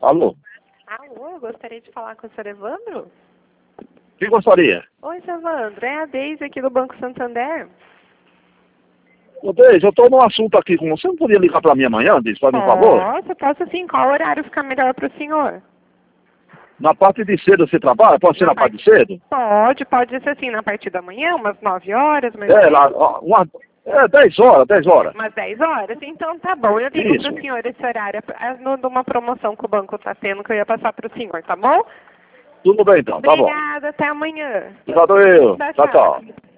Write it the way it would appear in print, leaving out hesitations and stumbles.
Alô? Alô, gostaria de falar com o Sr. Evandro? Quem gostaria? Oi, Sr. Evandro, é a Deise aqui do Banco Santander. Ô, Deise, eu estou num assunto aqui com você. Não podia ligar para mim amanhã, Deise, faz um favor? Posso sim. Qual horário fica melhor para o senhor? Na parte de cedo você trabalha? Pode ser na parte de cedo? Pode ser assim, na partir da manhã, umas 9 horas, mais É, lá, ó, 10 horas, 10 horas. umas 10 horas? Então tá bom, eu ligo Isso. para o senhor esse horário, numa promoção que o banco está tendo, que eu ia passar para o senhor, tá bom? Tudo bem então, tá bom. Obrigada, até amanhã. Obrigado eu. Tchau, Tchau, tchau.